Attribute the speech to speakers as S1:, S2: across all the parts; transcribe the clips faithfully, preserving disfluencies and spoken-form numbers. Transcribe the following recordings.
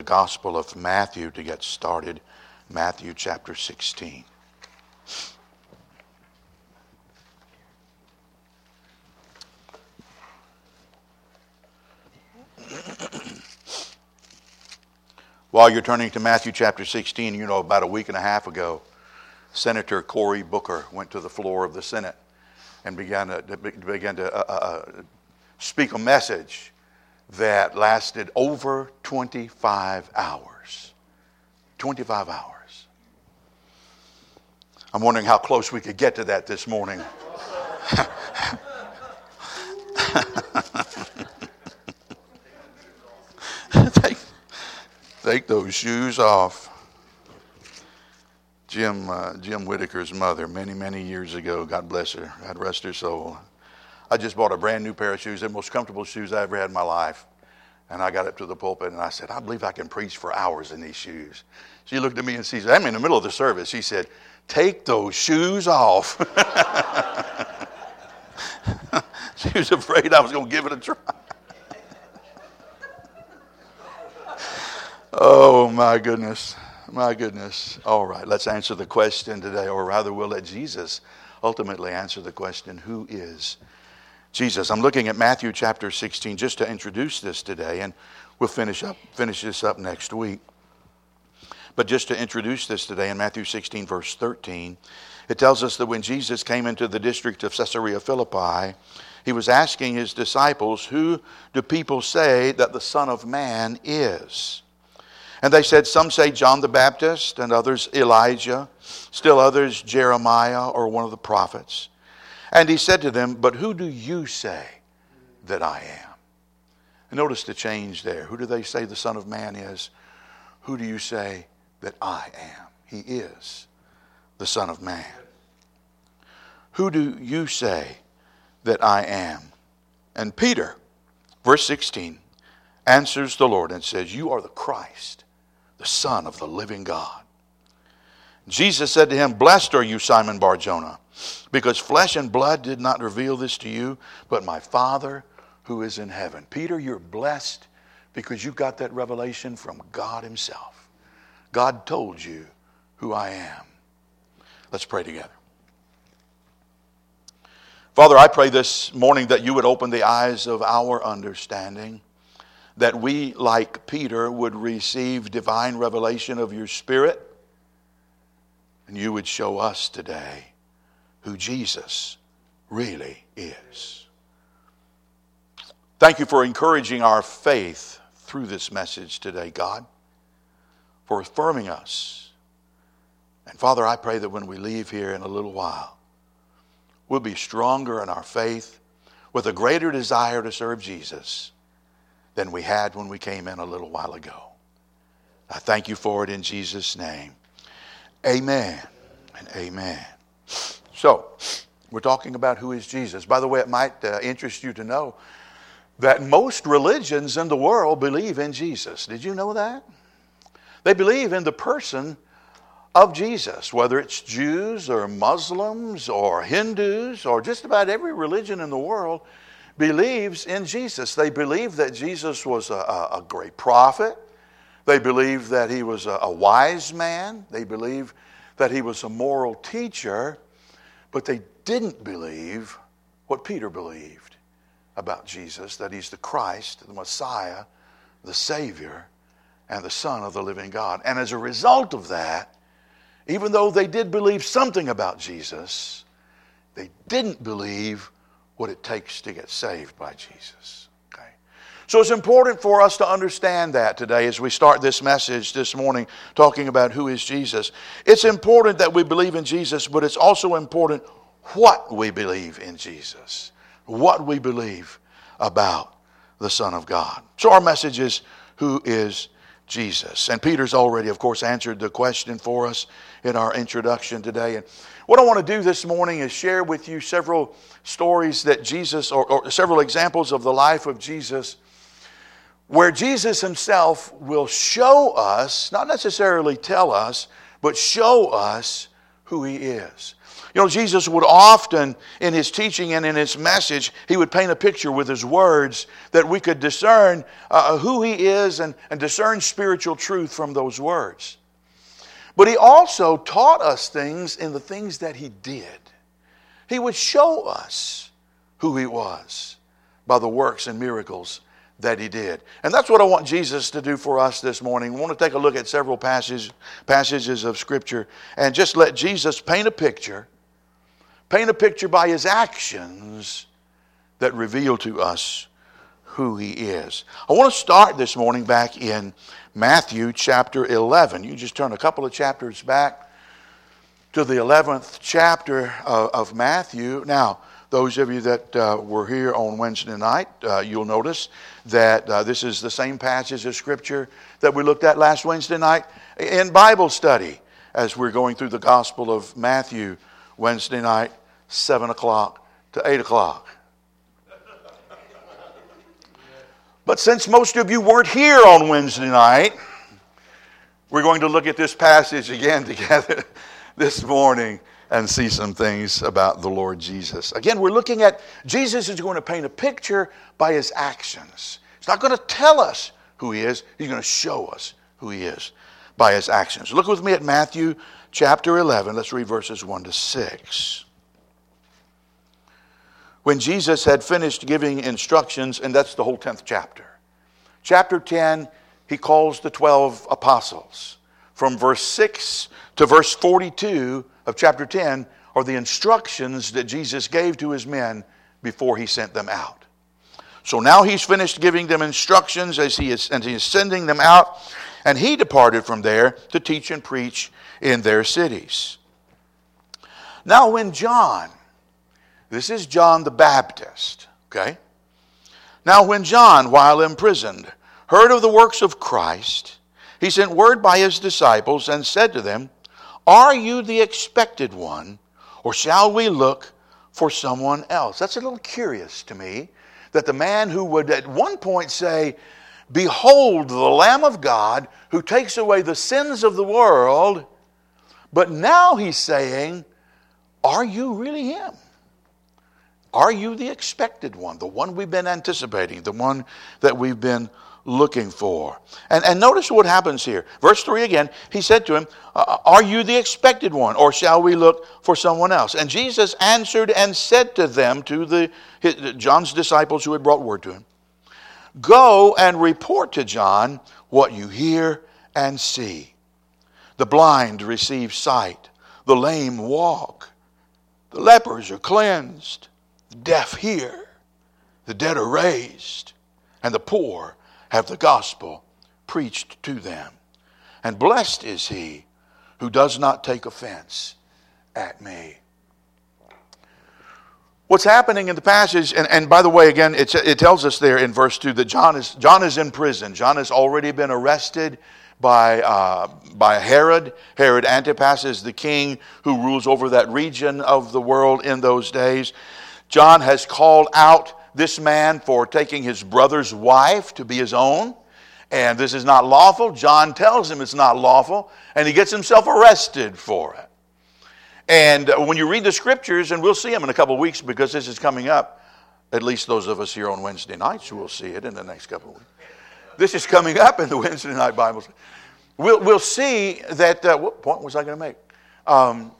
S1: The Gospel of Matthew to get started. Matthew chapter sixteen. While you're turning to Matthew chapter sixteen, you know, about a week and a half ago, Senator Cory Booker went to the floor of the Senate and began to, began to uh, uh, speak a message that lasted over twenty-five hours. twenty-five hours. I'm wondering how close we could get to that this morning. take, take those shoes off. Jim uh, Jim Whitaker's mother, many, many years ago, God bless her, God rest her soul. I just bought a brand new pair of shoes, the most comfortable shoes I ever had in my life. And I got up to the pulpit and I said, I believe I can preach for hours in these shoes. She looked at me and she said, I'm in the middle of the service. She said, take those shoes off. She was afraid I was going to give it a try. Oh, my goodness. My goodness. All right, let's answer the question today, or rather we'll let Jesus ultimately answer the question, who is Jesus? I'm looking at Matthew chapter sixteen just to introduce this today, and we'll finish up finish this up next week. But just to introduce this today, in Matthew sixteen, verse thirteen, it tells us that when Jesus came into the district of Caesarea Philippi, he was asking his disciples, who do people say that the Son of Man is? And they said, some say John the Baptist, and others Elijah, still others Jeremiah or one of the prophets. And he said to them, but who do you say that I am? And notice the change there. Who do they say the Son of Man is? Who do you say that I am? He is the Son of Man. Who do you say that I am? And Peter, verse sixteen, answers the Lord and says, you are the Christ, the Son of the living God. Jesus said to him, blessed are you, Simon Bar-Jonah, because flesh and blood did not reveal this to you, but my Father who is in heaven. Peter, you're blessed because you got that revelation from God himself. God told you who I am. Let's pray together. Father, I pray this morning that you would open the eyes of our understanding, that we, like Peter, would receive divine revelation of your Spirit, and you would show us today who Jesus really is. Thank you for encouraging our faith through this message today, God, for affirming us. And Father, I pray that when we leave here in a little while, we'll be stronger in our faith with a greater desire to serve Jesus than we had when we came in a little while ago. I thank you for it in Jesus' name. Amen and amen. So, we're talking about who is Jesus. By the way, it might uh, interest you to know that most religions in the world believe in Jesus. Did you know that? They believe in the person of Jesus, whether it's Jews or Muslims or Hindus or just about every religion in the world believes in Jesus. They believe that Jesus was a, a great prophet. They believe that he was a, a wise man. They believe that he was a moral teacher. But they didn't believe what Peter believed about Jesus, that he's the Christ, the Messiah, the Savior, and the Son of the living God. And as a result of that, even though they did believe something about Jesus, they didn't believe what it takes to get saved by Jesus. Okay? So it's important for us to understand that today as we start this message this morning talking about who is Jesus. It's important that we believe in Jesus, but it's also important what we believe in Jesus, what we believe about the Son of God. So our message is, who is Jesus? And Peter's already, of course, answered the question for us in our introduction today. And what I want to do this morning is share with you several stories that Jesus, or, or several examples of the life of Jesus, where Jesus himself will show us, not necessarily tell us, but show us who he is. You know, Jesus would often, in his teaching and in his message, he would paint a picture with his words that we could discern uh, who he is and, and discern spiritual truth from those words. But he also taught us things in the things that he did. He would show us who he was by the works and miracles that he did. And that's what I want Jesus to do for us this morning. We want to take a look at several passages, passages of Scripture and just let Jesus paint a picture, paint a picture by his actions that reveal to us who he is. I want to start this morning back in Matthew chapter eleven. You just turn a couple of chapters back to the eleventh chapter of, of Matthew. Now, those of you that uh, were here on Wednesday night, uh, you'll notice that uh, this is the same passage of Scripture that we looked at last Wednesday night in Bible study as we're going through the Gospel of Matthew Wednesday night, seven o'clock to eight o'clock. But since most of you weren't here on Wednesday night, we're going to look at this passage again together this morning and see some things about the Lord Jesus. Again, we're looking at Jesus is going to paint a picture by his actions. He's not going to tell us who he is. He's going to show us who he is by his actions. Look with me at Matthew chapter eleven. Let's read verses one to six. When Jesus had finished giving instructions, and that's the whole tenth chapter. Chapter ten, he calls the twelve apostles. From verse six to verse forty-two of chapter ten are the instructions that Jesus gave to his men before he sent them out. So now he's finished giving them instructions as he is, and he is sending them out, and he departed from there to teach and preach in their cities. Now when John, this is John the Baptist, okay? Now when John, while imprisoned, heard of the works of Christ, he sent word by his disciples and said to them, "Are you the expected one, or shall we look for someone else?" That's a little curious to me, that the man who would at one point say, "Behold the Lamb of God who takes away the sins of the world," but now he's saying, "Are you really him? Are you the expected one, the one we've been anticipating, the one that we've been looking for?" And, and notice what happens here. Verse three again, he said to him, uh, "Are you the expected one, or shall we look for someone else?" And Jesus answered and said to them, to the his, John's disciples who had brought word to him, "Go and report to John what you hear and see. The blind receive sight, the lame walk, the lepers are cleansed, the deaf hear, the dead are raised, and the poor have the gospel preached to them. And blessed is he who does not take offense at me." What's happening in the passage, and, and by the way, again, it, it tells us there in verse two that John is, John is in prison. John has already been arrested by, uh, by Herod. Herod Antipas is the king who rules over that region of the world in those days. John has called out this man for taking his brother's wife to be his own, and this is not lawful. John tells him it's not lawful, and he gets himself arrested for it. And when you read the scriptures, and we'll see them in a couple of weeks because this is coming up, at least those of us here on Wednesday nights will see it in the next couple of weeks. This is coming up in the Wednesday night Bible study. We'll, we'll see that, uh, what point was I going to make? Um,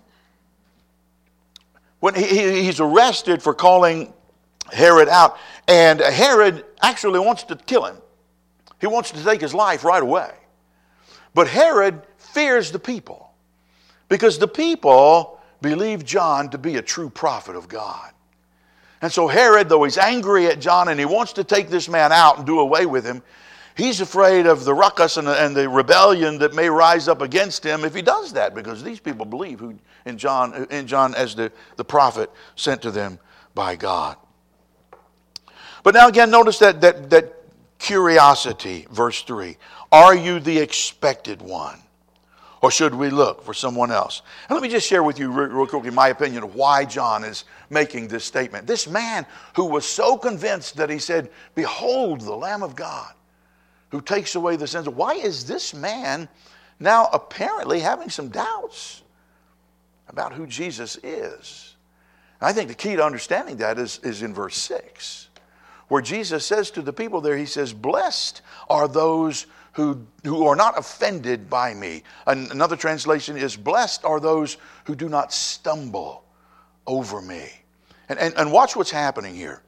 S1: when he, he's arrested for calling Herod out, and Herod actually wants to kill him. He wants to take his life right away. But Herod fears the people because the people believe John to be a true prophet of God. And so Herod, though he's angry at John and he wants to take this man out and do away with him, he's afraid of the ruckus and the, and the rebellion that may rise up against him if he does that, because these people believe who in John, in John as the, the prophet sent to them by God. But now again, notice that, that, that curiosity, verse three. Are you the expected one? Or should we look for someone else? And let me just share with you real quickly my opinion of why John is making this statement. This man who was so convinced that he said, "Behold the Lamb of God who takes away the sins." Why is this man now apparently having some doubts about who Jesus is. And I think the key to understanding that is, is in verse six, where Jesus says to the people there, he says, blessed are those who, who are not offended by me. And another translation is, blessed are those who do not stumble over me. And, and, and watch what's happening here.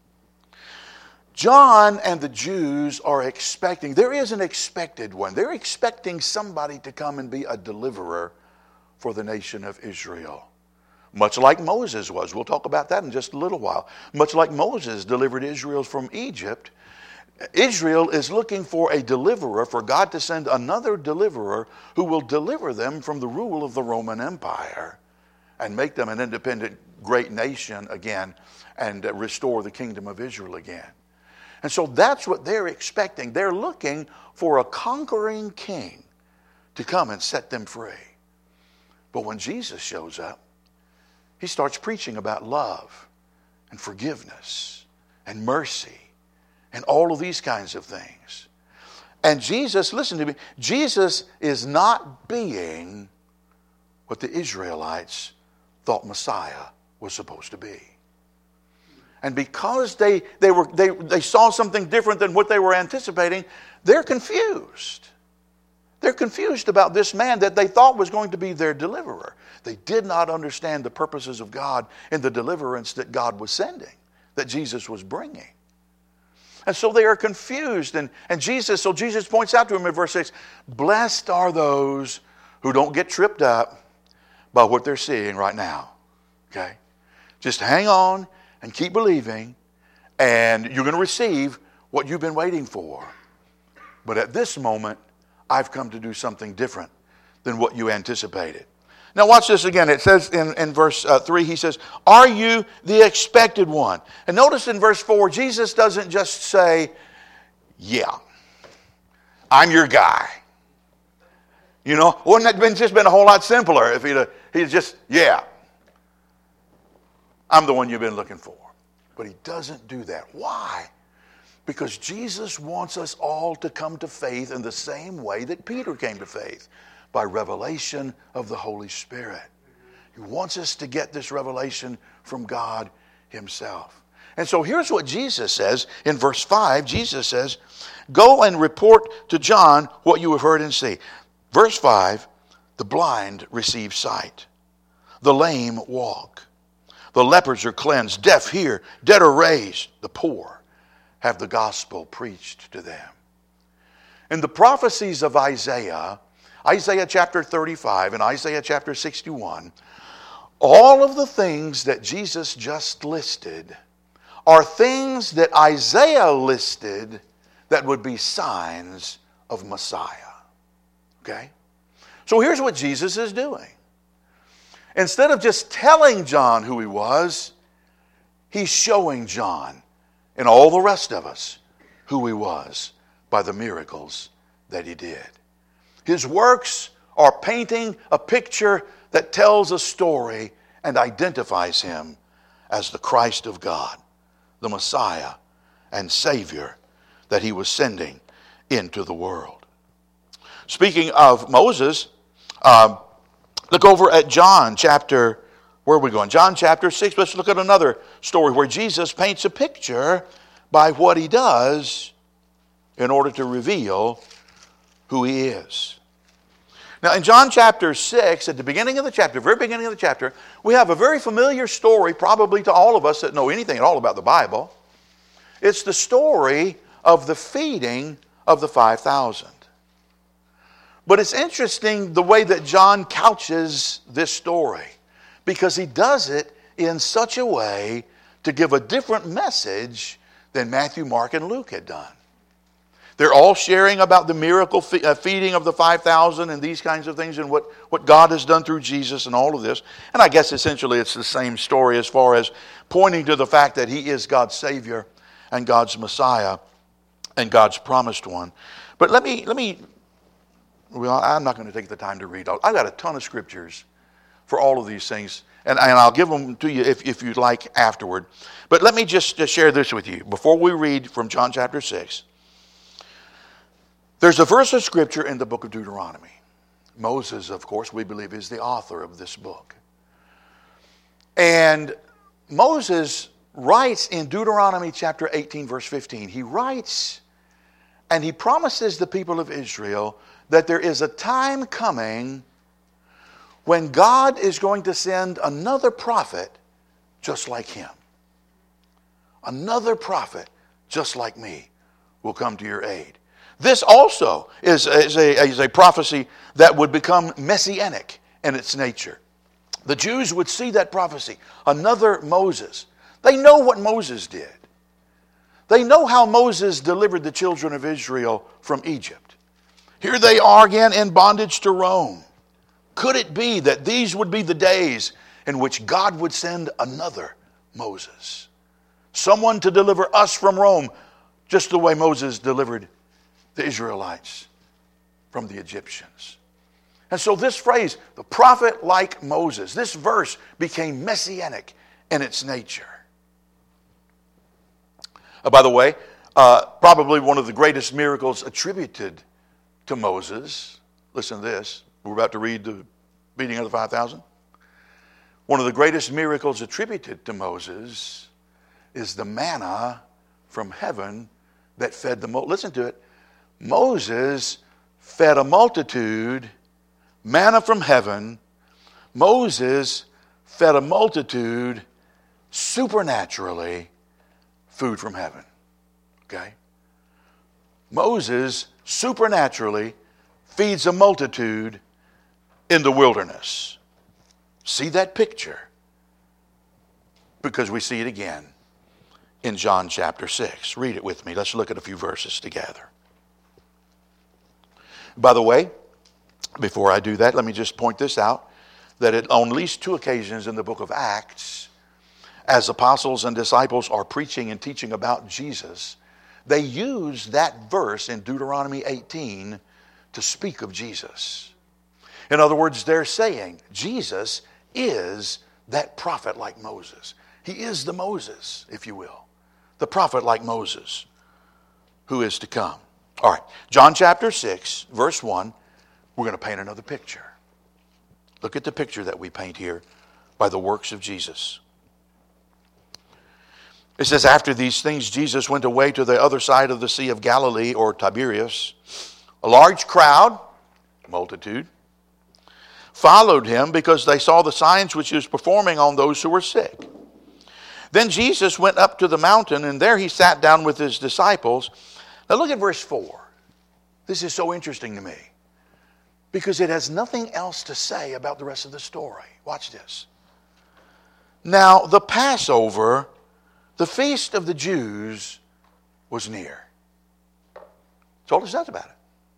S1: John and the Jews are expecting, there is an expected one. They're expecting somebody to come and be a deliverer for the nation of Israel. Much like Moses was. We'll talk about that in just a little while. Much like Moses delivered Israel from Egypt, Israel is looking for a deliverer, for God to send another deliverer who will deliver them from the rule of the Roman Empire and make them an independent great nation again and restore the kingdom of Israel again. And so that's what they're expecting. They're looking for a conquering king to come and set them free. But when Jesus shows up, he starts preaching about love and forgiveness and mercy and all of these kinds of things. And Jesus, listen to me, Jesus is not being what the Israelites thought Messiah was supposed to be. And because they, they, were, they, they saw something different than what they were anticipating, they're confused. They're confused about this man that they thought was going to be their deliverer. They did not understand the purposes of God in the deliverance that God was sending, that Jesus was bringing. And so they are confused. And, and Jesus, so Jesus points out to them in verse six, blessed are those who don't get tripped up by what they're seeing right now. Okay? Just hang on and keep believing, and you're going to receive what you've been waiting for. But at this moment, I've come to do something different than what you anticipated. Now watch this again. It says in, in verse uh, three, he says, are you the expected one? And notice in verse four, Jesus doesn't just say, yeah, I'm your guy. You know, wouldn't that been just been a whole lot simpler if he'd, he'd just, yeah, I'm the one you've been looking for. But he doesn't do that. Why? Because Jesus wants us all to come to faith in the same way that Peter came to faith, by revelation of the Holy Spirit. He wants us to get this revelation from God himself. And so here's what Jesus says in verse five. Jesus says, go and report to John what you have heard and see. Verse five, the blind receive sight. The lame walk. The lepers are cleansed. Deaf hear. Dead are raised. The poor have the gospel preached to them. In the prophecies of Isaiah, Isaiah chapter thirty-five and Isaiah chapter sixty-one, all of the things that Jesus just listed are things that Isaiah listed that would be signs of Messiah. Okay? So here's what Jesus is doing. Instead of just telling John who he was, he's showing John and all the rest of us who he was by the miracles that he did. His works are painting a picture that tells a story and identifies him as the Christ of God, the Messiah and Savior that he was sending into the world. Speaking of Moses, uh, look over at John chapter, where are we going? John chapter six. Let's look at another story where Jesus paints a picture by what he does in order to reveal who he is. Now in John chapter six, at the beginning of the chapter, very beginning of the chapter, we have a very familiar story probably to all of us that know anything at all about the Bible. It's the story of the feeding of the five thousand. But it's interesting the way that John couches this story, because he does it in such a way to give a different message than Matthew, Mark, and Luke had done. They're all sharing about the miracle feeding of the five thousand and these kinds of things and what, what God has done through Jesus and all of this. And I guess essentially it's the same story as far as pointing to the fact that he is God's Savior and God's Messiah and God's promised one. But let me, let me, well, I'm not going to take the time to read all. I've got a ton of scriptures for all of these things, and, and I'll give them to you if, if you'd like afterward. But let me just, just share this with you. Before we read from John chapter six, there's a verse of scripture in the book of Deuteronomy. Moses, of course, we believe is the author of this book. And Moses writes in Deuteronomy chapter eighteen, verse fifteen. He writes and he promises the people of Israel that there is a time coming when God is going to send another prophet just like him. Another prophet just like me will come to your aid. This also is, is, a, is a prophecy that would become messianic in its nature. The Jews would see that prophecy. Another Moses. They know what Moses did. They know how Moses delivered the children of Israel from Egypt. Here they are again in bondage to Rome. Could it be that these would be the days in which God would send another Moses? Someone to deliver us from Rome, just the way Moses delivered the Israelites from the Egyptians. And so this phrase, the prophet like Moses, this verse became messianic in its nature. Uh, by the way, uh, probably one of the greatest miracles attributed to Moses, listen to this, we're about to read the feeding of the five thousand. One of the greatest miracles attributed to Moses is the manna from heaven that fed the multitude. Listen to it. Moses fed a multitude, manna from heaven. Moses fed a multitude supernaturally, food from heaven. Okay? Moses supernaturally feeds a multitude in the wilderness. See that picture? Because we see it again in John chapter six. Read it with me. Let's look at a few verses together. By the way, before I do that, let me just point this out, that at on at least two occasions in the book of Acts, as apostles and disciples are preaching and teaching about Jesus, they use that verse in Deuteronomy eighteen to speak of Jesus. In other words, they're saying Jesus is that prophet like Moses. He is the Moses, if you will. The prophet like Moses who is to come. All right, John chapter six, verse one, we're going to paint another picture. Look at the picture that we paint here by the works of Jesus. It says, after these things, Jesus went away to the other side of the Sea of Galilee, or Tiberias. A large crowd, multitude, followed him because they saw the signs which he was performing on those who were sick. Then Jesus went up to the mountain, and there he sat down with his disciples. Now look at verse four. This is so interesting to me because it has nothing else to say about the rest of the story. Watch this. Now the Passover, the feast of the Jews, was near. That's all it says about it.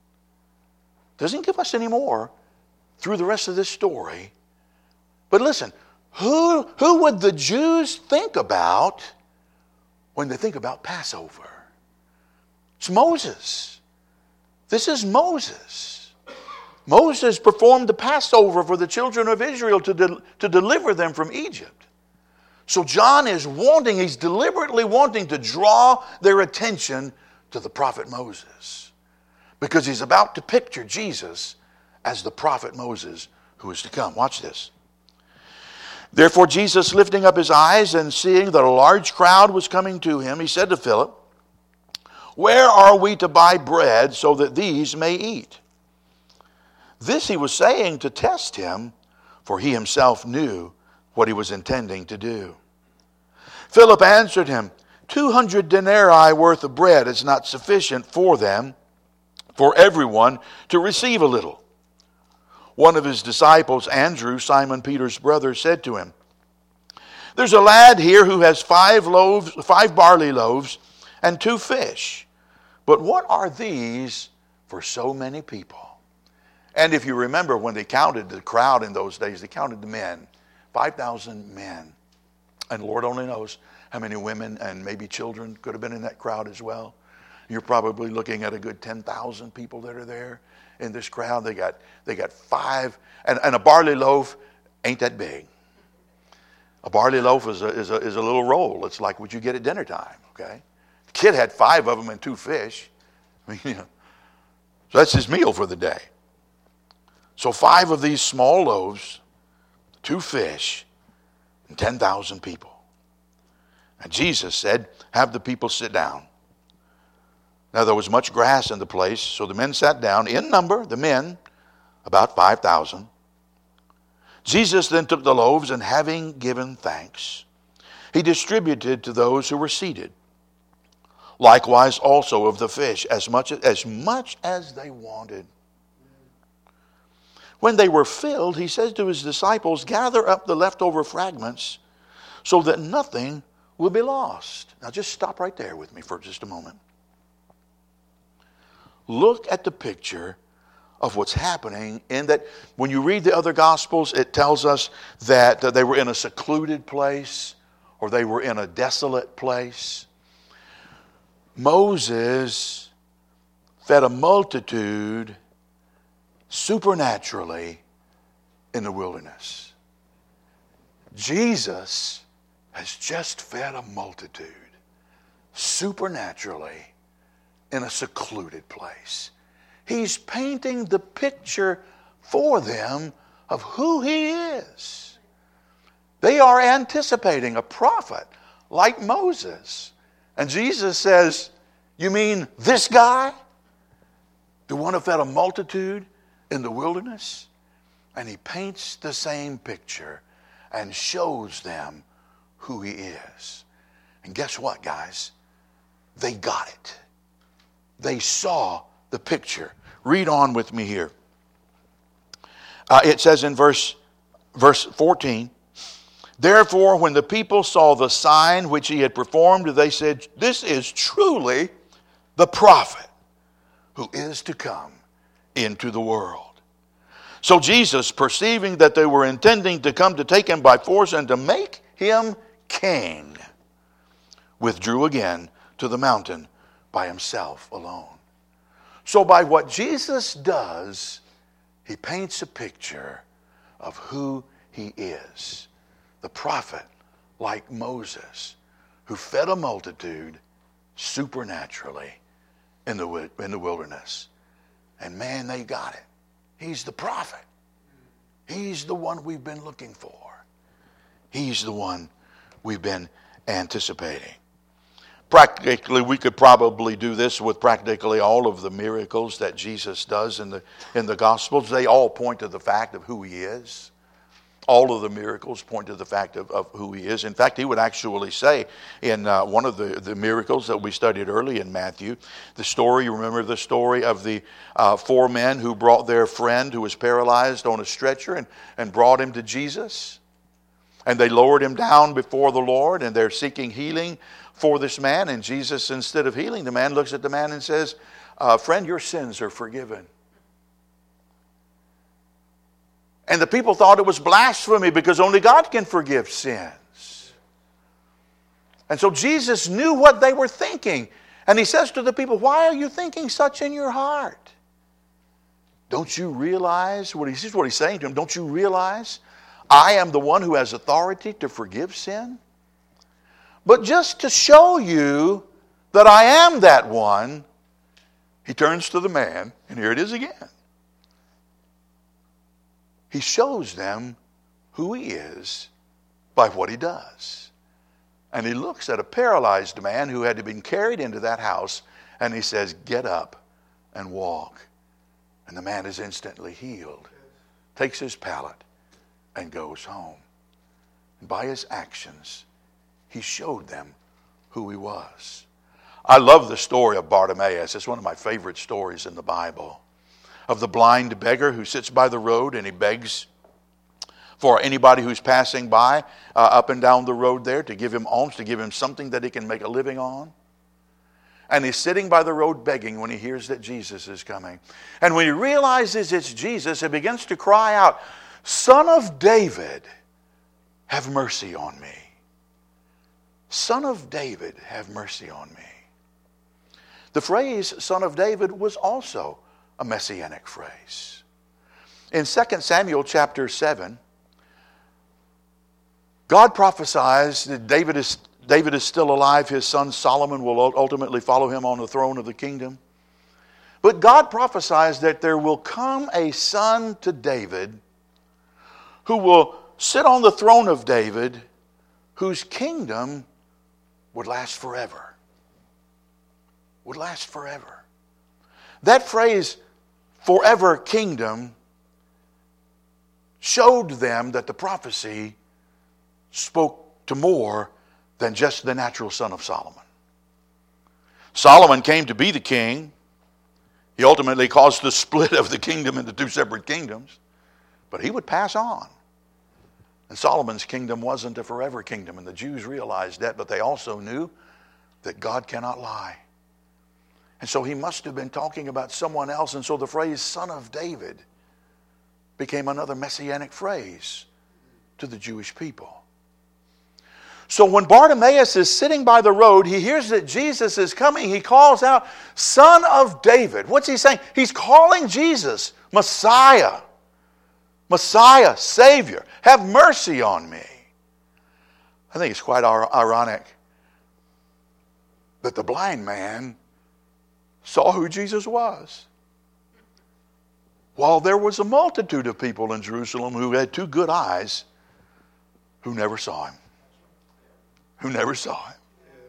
S1: Doesn't give us any more through the rest of this story. But listen, who, who would the Jews think about when they think about Passover? It's Moses. This is Moses. Moses performed the Passover for the children of Israel to, de- to deliver them from Egypt. So John is wanting, he's deliberately wanting to draw their attention to the prophet Moses, because he's about to picture Jesus as the prophet Moses who is to come. Watch this. Therefore Jesus, lifting up his eyes and seeing that a large crowd was coming to him, he said to Philip, where are we to buy bread so that these may eat? This he was saying to test him, for he himself knew what he was intending to do. Philip answered him, two hundred denarii worth of bread is not sufficient for them, for everyone to receive a little. One of his disciples, Andrew, Simon Peter's brother, said to him, there's a lad here who has five loaves, five barley loaves and two fish. But what are these for so many people? And if you remember, when they counted the crowd in those days, they counted the men, five thousand men. And Lord only knows how many women and maybe children could have been in that crowd as well. You're probably looking at a good ten thousand people that are there in this crowd. They got they got five, and, and a barley loaf ain't that big. A barley loaf is a, is a, is a little roll. It's like what you get at dinner time, okay? The kid had five of them and two fish. I mean, you know, so that's his meal for the day. So five of these small loaves, two fish, and ten thousand people. And Jesus said, have the people sit down. Now there was much grass in the place, so the men sat down. In number, the men, about five thousand. Jesus then took the loaves, and having given thanks, he distributed to those who were seated. Likewise also of the fish, as much as much as they wanted. When they were filled, he said to his disciples, gather up the leftover fragments so that nothing will be lost. Now just stop right there with me for just a moment. Look at the picture of what's happening in that. When you read the other Gospels, it tells us that they were in a secluded place or they were in a desolate place. Moses fed a multitude supernaturally in the wilderness. Jesus has just fed a multitude supernaturally in a secluded place. He's painting the picture for them of who he is. They are anticipating a prophet like Moses. And Jesus says, you mean this guy? The one who fed a multitude in the wilderness? And he paints the same picture and shows them who he is. And guess what, guys? They got it. They saw the picture. Read on with me here. Uh, it says in verse, verse fourteen, therefore, when the people saw the sign which he had performed, they said, this is truly the prophet who is to come into the world. So Jesus, perceiving that they were intending to come to take him by force and to make him king, withdrew again to the mountain by himself alone. So by what Jesus does, he paints a picture of who he is. The prophet like Moses, who fed a multitude supernaturally in the, in the wilderness. And man, they got it. He's the prophet. He's the one we've been looking for. He's the one we've been anticipating. Practically, we could probably do this with practically all of the miracles that Jesus does in the, in the Gospels. They all point to the fact of who he is. All of the miracles point to the fact of, of who he is. In fact, he would actually say in uh, one of the, the miracles that we studied early in Matthew, the story, you remember the story of the uh, four men who brought their friend who was paralyzed on a stretcher and, and brought him to Jesus. And they lowered him down before the Lord, and they're seeking healing for this man. And Jesus, instead of healing the man, looks at the man and says, uh, friend, your sins are forgiven. And the people thought it was blasphemy because only God can forgive sins. And so Jesus knew what they were thinking. And he says to the people, why are you thinking such in your heart? Don't you realize what he's, what he's saying to them? Don't you realize I am the one who has authority to forgive sin? But just to show you that I am that one, he turns to the man, and here it is again. He shows them who he is by what he does. And he looks at a paralyzed man who had been carried into that house, and he says, get up and walk. And the man is instantly healed, takes his pallet, and goes home. And by his actions, he showed them who he was. I love the story of Bartimaeus. It's one of my favorite stories in the Bible. Of the blind beggar who sits by the road and he begs for anybody who's passing by uh, up and down the road there to give him alms, to give him something that he can make a living on. And he's sitting by the road begging when he hears that Jesus is coming. And when he realizes it's Jesus, he begins to cry out, Son of David, have mercy on me. Son of David, have mercy on me. The phrase Son of David was also a messianic phrase. In Second Samuel chapter seven, God prophesies that David is, David is still alive. His son Solomon will ultimately follow him on the throne of the kingdom. But God prophesies that there will come a son to David who will sit on the throne of David whose kingdom would last forever. Would last forever. That phrase, forever kingdom, showed them that the prophecy spoke to more than just the natural son of Solomon. Solomon came to be the king. He ultimately caused the split of the kingdom into two separate kingdoms. But he would pass on. And Solomon's kingdom wasn't a forever kingdom. And the Jews realized that, but they also knew that God cannot lie. And so he must have been talking about someone else. And so the phrase son of David became another messianic phrase to the Jewish people. So when Bartimaeus is sitting by the road, he hears that Jesus is coming. He calls out, Son of David. What's he saying? He's calling Jesus Messiah. Messiah, Savior. Have mercy on me. I think it's quite ironic that the blind man saw who Jesus was, while there was a multitude of people in Jerusalem who had two good eyes who never saw him. Who never saw him.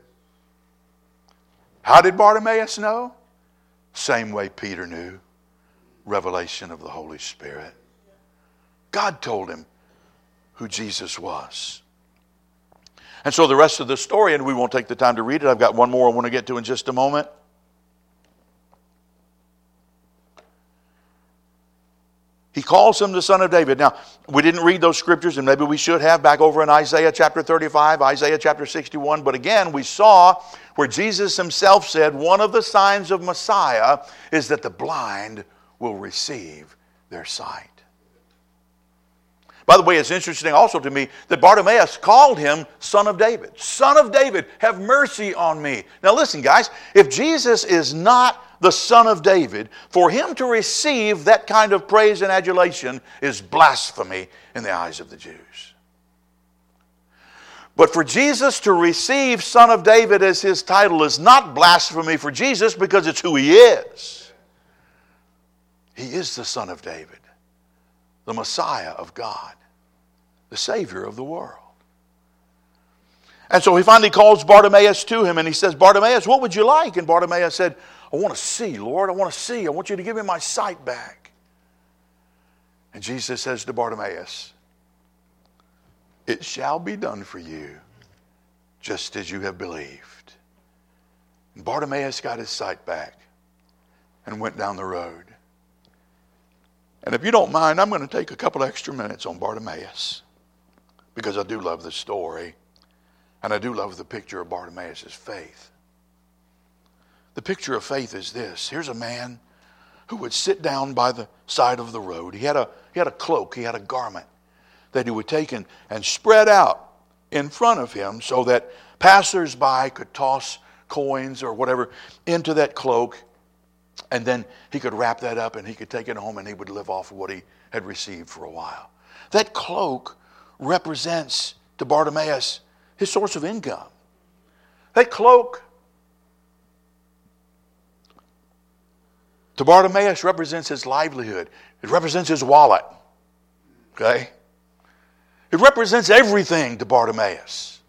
S1: How did Bartimaeus know? Same way Peter knew. Revelation of the Holy Spirit. God told him who Jesus was. And so the rest of the story, and we won't take the time to read it. I've got one more I want to get to in just a moment. He calls him the Son of David. Now, we didn't read those scriptures, and maybe we should have, back over in Isaiah chapter thirty-five, Isaiah chapter sixty-one. But again, we saw where Jesus himself said one of the signs of Messiah is that the blind will receive their sight. By the way, it's interesting also to me that Bartimaeus called him Son of David. Son of David, have mercy on me. Now listen, guys, if Jesus is not the Son of David, for him to receive that kind of praise and adulation is blasphemy in the eyes of the Jews. But for Jesus to receive Son of David as his title is not blasphemy for Jesus, because it's who he is. He is the Son of David, the Messiah of God, the Savior of the world. And so he finally calls Bartimaeus to him and he says, Bartimaeus, what would you like? And Bartimaeus said, I want to see, Lord. I want to see. I want you to give me my sight back. And Jesus says to Bartimaeus, it shall be done for you just as you have believed. And Bartimaeus got his sight back and went down the road. And if you don't mind, I'm going to take a couple extra minutes on Bartimaeus, because I do love the story and I do love the picture of Bartimaeus' faith. The picture of faith is this. Here's a man who would sit down by the side of the road. He had a, he had a cloak, he had a garment that he would take and, and spread out in front of him so that passers-by could toss coins or whatever into that cloak, and then he could wrap that up and he could take it home and he would live off of what he had received for a while. That cloak represents to Bartimaeus his source of income. That cloak to Bartimaeus represents his livelihood. It represents his wallet. Okay? It represents everything to Bartimaeus.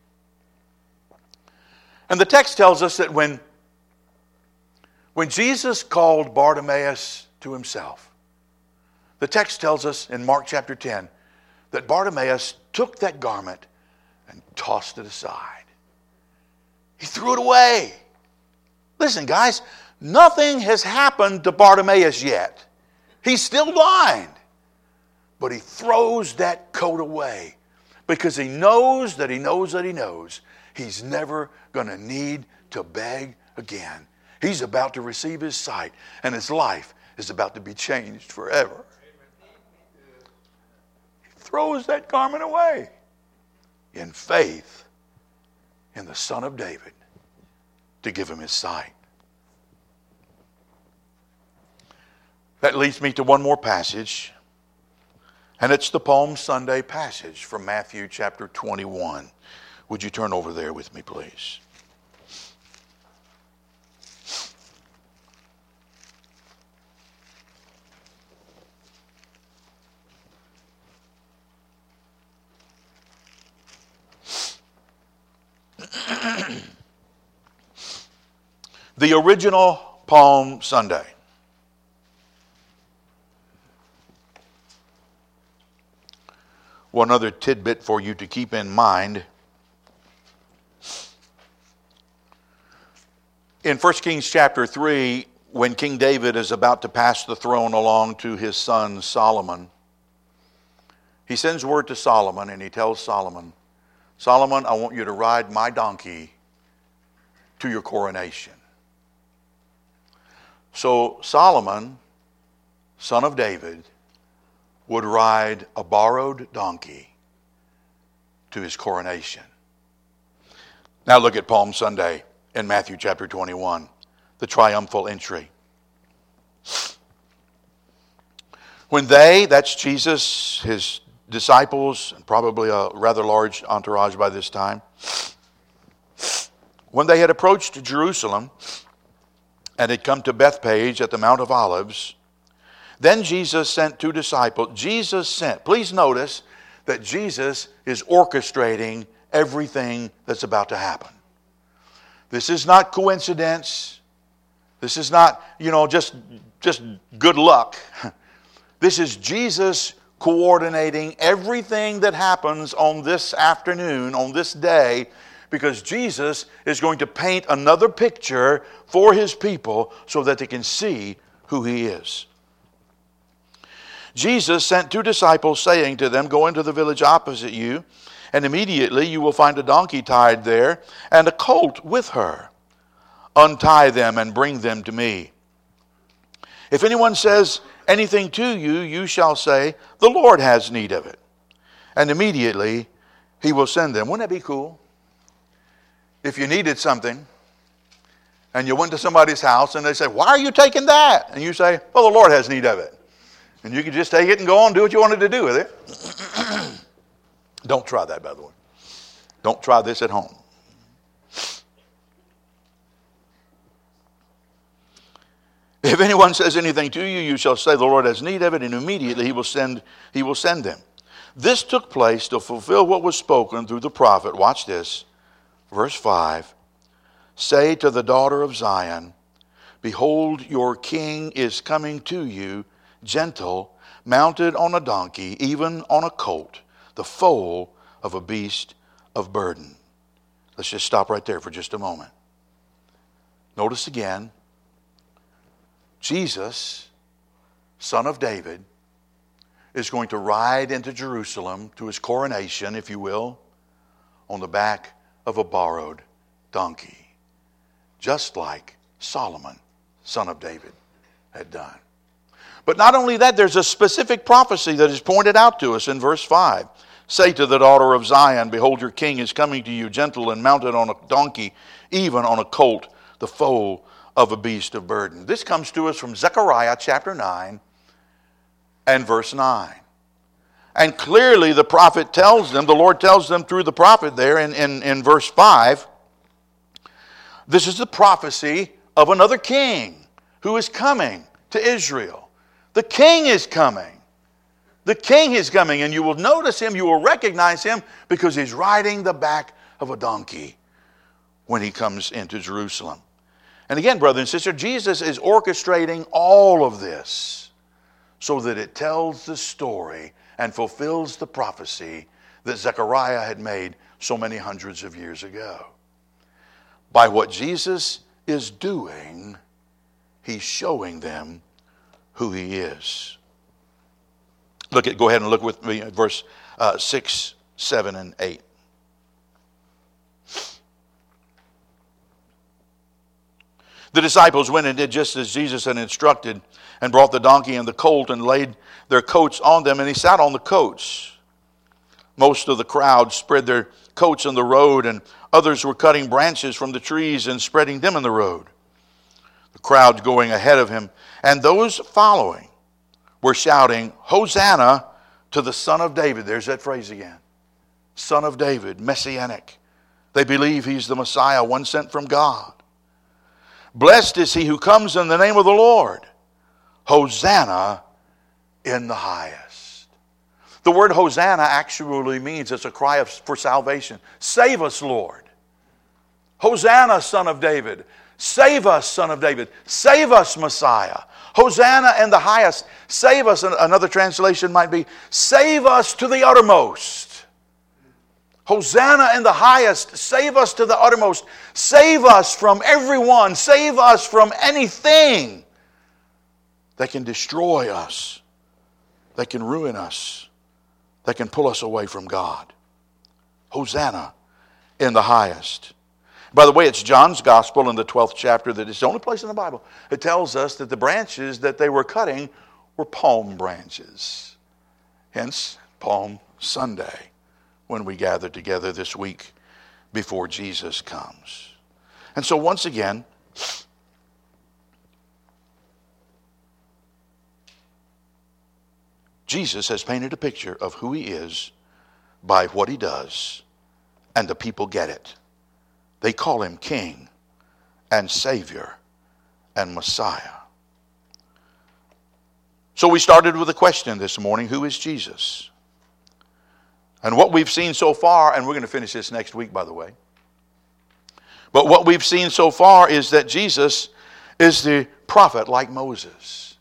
S1: And the text tells us that when, when Jesus called Bartimaeus to himself, the text tells us in Mark chapter ten that Bartimaeus took that garment and tossed it aside. He threw it away. Listen, guys, nothing has happened to Bartimaeus yet. He's still blind. But he throws that coat away because he knows that he knows that he knows he's never going to need to beg again. He's about to receive his sight, and his life is about to be changed forever. He throws that garment away in faith in the Son of David to give him his sight. That leads me to one more passage, and it's the Palm Sunday passage from Matthew chapter twenty-one. Would you turn over there with me, please? The original Palm Sunday. One other tidbit for you to keep in mind. In First Kings chapter three, when King David is about to pass the throne along to his son Solomon, he sends word to Solomon and he tells Solomon, Solomon, I want you to ride my donkey to your coronation. So Solomon, son of David, would ride a borrowed donkey to his coronation. Now look at Palm Sunday in Matthew chapter twenty-one, the triumphal entry. When they, that's Jesus, his disciples, and probably a rather large entourage by this time, when they had approached Jerusalem and had come to Bethphage at the Mount of Olives, then Jesus sent two disciples. Jesus sent. Please notice that Jesus is orchestrating everything that's about to happen. This is not coincidence. This is not, you know, just, just good luck. This is Jesus coordinating everything that happens on this afternoon, on this day, because Jesus is going to paint another picture for his people so that they can see who he is. Jesus sent two disciples, saying to them, go into the village opposite you, and immediately you will find a donkey tied there, and a colt with her. Untie them and bring them to me. If anyone says anything to you, you shall say, the Lord has need of it. And immediately he will send them. Wouldn't that be cool? If you needed something, and you went to somebody's house, and they say, why are you taking that? And you say, well, the Lord has need of it. And you can just take it and go on and do what you wanted to do with it. Don't try that, by the way. Don't try this at home. If anyone says anything to you, you shall say the Lord has need of it, and immediately he will send, he will send them. This took place to fulfill what was spoken through the prophet. Watch this. Verse five. Say to the daughter of Zion, behold, your king is coming to you, gentle, mounted on a donkey, even on a colt, the foal of a beast of burden. Let's just stop right there for just a moment. Notice again, Jesus, son of David, is going to ride into Jerusalem to his coronation, if you will, on the back of a borrowed donkey, just like Solomon, son of David, had done. But not only that, there's a specific prophecy that is pointed out to us in verse five. Say to the daughter of Zion, behold, your king is coming to you, gentle and mounted on a donkey, even on a colt, the foal of a beast of burden. This comes to us from Zechariah chapter nine and verse nine. And clearly the prophet tells them, the Lord tells them through the prophet there in, in, in verse five, this is the prophecy of another king who is coming to Israel. The king is coming. The king is coming, and you will notice him, you will recognize him, because he's riding the back of a donkey when he comes into Jerusalem. And again, brother and sister, Jesus is orchestrating all of this so that it tells the story and fulfills the prophecy that Zechariah had made so many hundreds of years ago. By what Jesus is doing, he's showing them who he is. Look at, go ahead and look with me at verse uh, six, seven, and eight. The disciples went and did just as Jesus had instructed, and brought the donkey and the colt and laid their coats on them, and he sat on the coats. Most of the crowd spread their coats on the road, and others were cutting branches from the trees and spreading them in the road. The crowd going ahead of him, and those following were shouting, Hosanna to the Son of David. There's that phrase again. Son of David, Messianic. They believe he's the Messiah, one sent from God. Blessed is he who comes in the name of the Lord. Hosanna in the highest. The word Hosanna actually means it's a cry of, for salvation. Save us, Lord. Hosanna, Son of David. Save us, Son of David. Save us, Messiah. Hosanna in the highest. Save us. Another translation might be, save us to the uttermost. Hosanna in the highest. Save us to the uttermost. Save us from everyone. Save us from anything that can destroy us, that can ruin us, that can pull us away from God. Hosanna in the highest. By the way, it's John's Gospel in the twelfth chapter that is the only place in the Bible. It tells us that the branches that they were cutting were palm branches. Hence, Palm Sunday, when we gather together this week before Jesus comes. And so once again, Jesus has painted a picture of who he is by what he does, and the people get it. They call him King and Savior and Messiah. So we started with a question this morning: who is Jesus? And what we've seen so far, and we're going to finish this next week, by the way, but what we've seen so far is that Jesus is the prophet like Moses,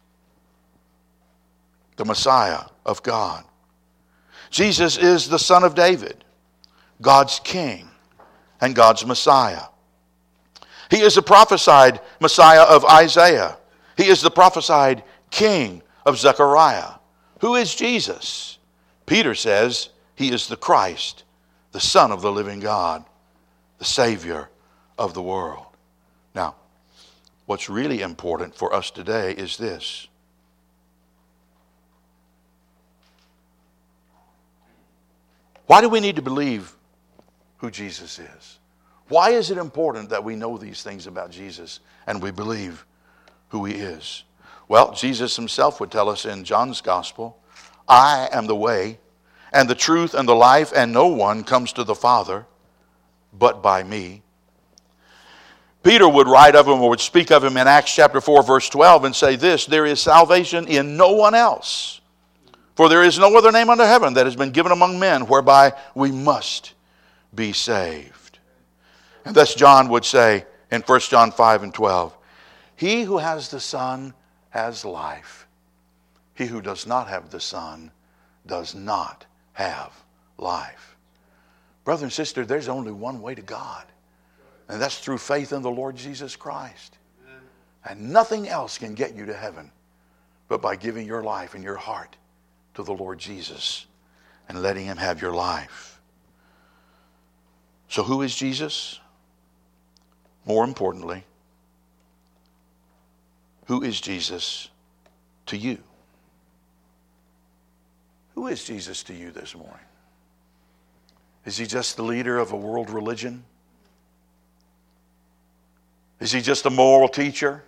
S1: the Messiah of God. Jesus is the Son of David, God's King and God's Messiah. He is the prophesied Messiah of Isaiah. He is the prophesied King of Zechariah. Who is Jesus? Peter says he is the Christ, the Son of the living God, the Savior of the world. Now, what's really important for us today is this. Why do we need to believe who Jesus is? Why is it important that we know these things about Jesus and we believe who he is? Well, Jesus himself would tell us in John's Gospel, I am the way and the truth and the life, and no one comes to the Father but by me. Peter would write of him, or would speak of him in Acts chapter four, verse twelve, and say this: there is salvation in no one else, for there is no other name under heaven that has been given among men whereby we must be saved. And thus John would say in First John five and twelve, he who has the Son has life. He who does not have the Son does not have life. Brother and sister, there's only one way to God, and that's through faith in the Lord Jesus Christ. Amen. And nothing else can get you to heaven but by giving your life and your heart to the Lord Jesus and letting him have your life. So who is Jesus? More importantly, who is Jesus to you? Who is Jesus to you this morning? Is he just the leader of a world religion? Is he just a moral teacher?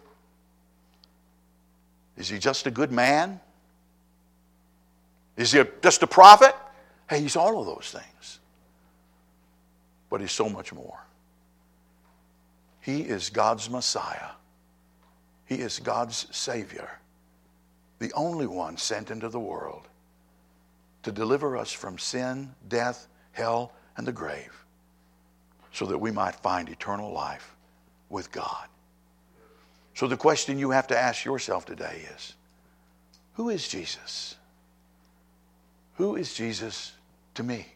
S1: Is he just a good man? Is he a, just a prophet? Hey, he's all of those things. But he's so much more. He is God's Messiah. He is God's Savior, the only one sent into the world to deliver us from sin, death, hell, and the grave, so that we might find eternal life with God. So the question you have to ask yourself today is, who is Jesus? Who is Jesus to me?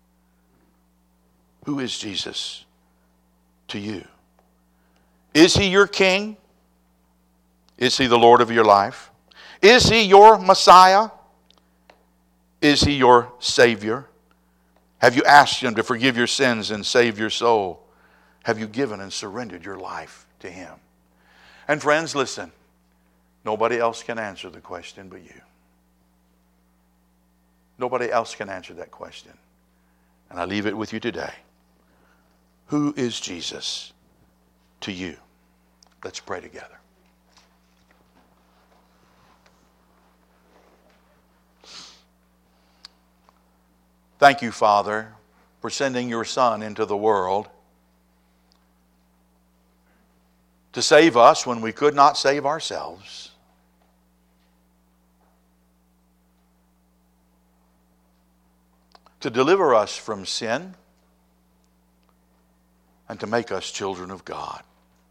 S1: Who is Jesus to you? Is he your King? Is he the Lord of your life? Is he your Messiah? Is he your Savior? Have you asked him to forgive your sins and save your soul? Have you given and surrendered your life to him? And friends, listen, nobody else can answer the question but you. Nobody else can answer that question. And I leave it with you today. Who is Jesus to you? Let's pray together. Thank you, Father, for sending your Son into the world to save us when we could not save ourselves. To deliver us from sin and to make us children of God.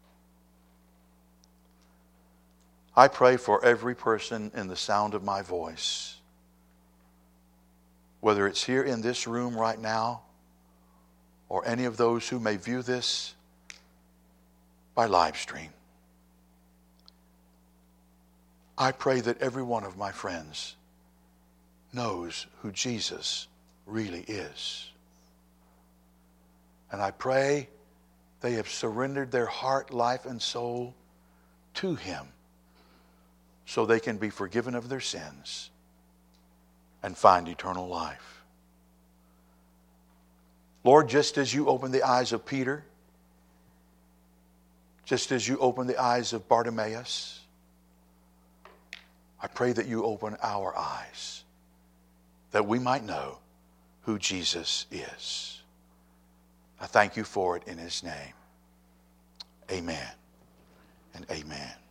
S1: I pray for every person in the sound of my voice, whether it's here in this room right now or any of those who may view this by live stream. I pray that every one of my friends knows who Jesus really is. And I pray they have surrendered their heart, life, and soul to Him so they can be forgiven of their sins and find eternal life. Lord, just as you opened the eyes of Peter, just as you opened the eyes of Bartimaeus, I pray that you open our eyes, that we might know who Jesus is. I thank you for it in His name. Amen and amen.